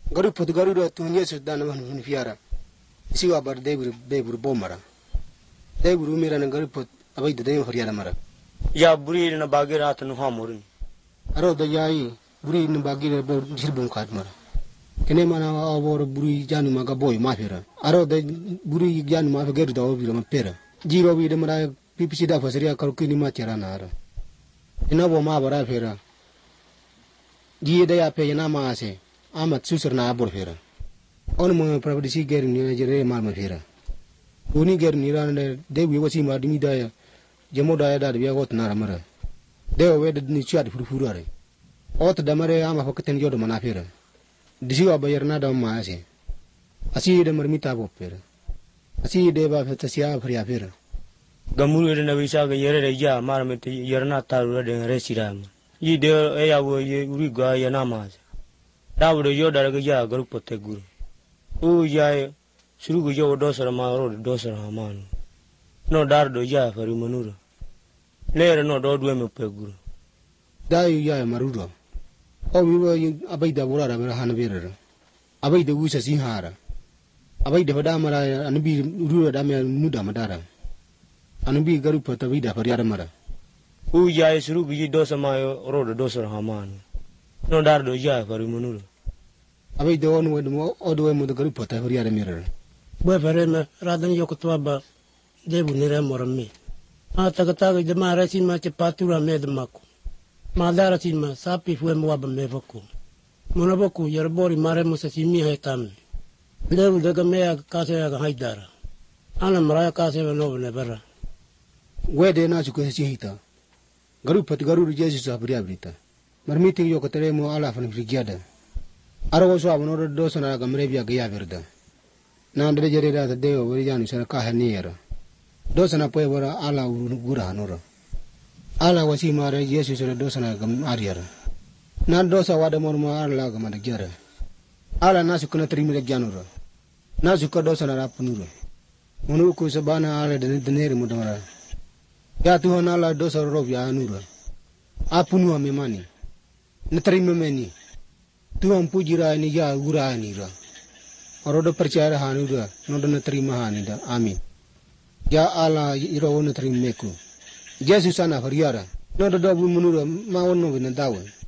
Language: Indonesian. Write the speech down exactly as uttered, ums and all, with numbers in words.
Garu pot garu do tu Yesus dan man fiara. Siwa bar debur debur bomara. Debur mira na garu pot abai de dem fariara mara. Ya buri na bagira tanu hamurin. Aro da yayi buri na bagira bo jirbun kat mara. Kene mana awor buri janu maga boy mafira. Aro da buri janu mafa garu da obi ma pera. Jiro wi de mara pipisi da fasaria kar kini ma tira na ara. Ina bo ma bara fera. Ji da ya pe na ma ase. Amat susur na abor fera. On mo pravdisi ger ni jere mal ma fera. Uni ger ni ran de wi wasi ma dimi da ya. Jemo da ya da biya got na mara. De we de ni chat furu furu are. Ot da mare ama fakten yodo mana fera. Disi wa bayar na da ma ase. Asi de marmita bo fera. Asi de ba feta sia fria fera. Gamuru de na bisa ga yere de ya mar me te yerna taru de resiram. Yi de e ya wo ye uri ga ya na ma. Dawo yo da ga ya garu pote guru. U ya suru go yo do sara ma ro do sara ma no. No dar do ya fari manura. Lere no do do me pe guru. Dai ya maruro. O wi wo abai da bora ra han bere. Abai da wusa sin hara. Abai da bada mara anbi ru da me nu da madara. Anbi garu pote wi da fari ara mara. U ya suru go do sama ro do sara ma no. No dar do ya fari manura. Abai da onu we mo odo we mo da garu pote fari ara mera. Bue farema radan yo kutwa ba debu nira morami. Ma takataga de ma rasin ma te patura me de mako. Ma dara sin ma sapi fue mo ba me voko. Mona boku yerbori mare mo sa simi hay tam. Debu daga me ka se ga haidara. Ana mara ka se no ne bara. We de na su ko si hita. Garu pot garu Jesus abri abrita. Marmiti yo kotere mo ala fan frigiada. Aro so abono do sona ga mrebia ga ya verda. Na ndre jere da de o wori janu sana ka hanira. Do sana poe wora ala gura noro. Ala wasi mare Yesu sere do sana ga ariara. Na do sa wada mor mo ala ga mada jara. Ala nasu kuna trimi de januro. Nasu ko do sana rapunuro. Munu ku sabana ala de denere mo damara. Ya Tuhan ala do sa rob ya nuro. Apunu amemani. Netrimi meni. Tuhan pujira ni ya gura ni ra. Orodo percaya hani udah, nodo terima hani dah, amin. Ya Allah, iro ono terima ku. Yesus sana hariara, nodo dobu menurut mau nobo nandawe.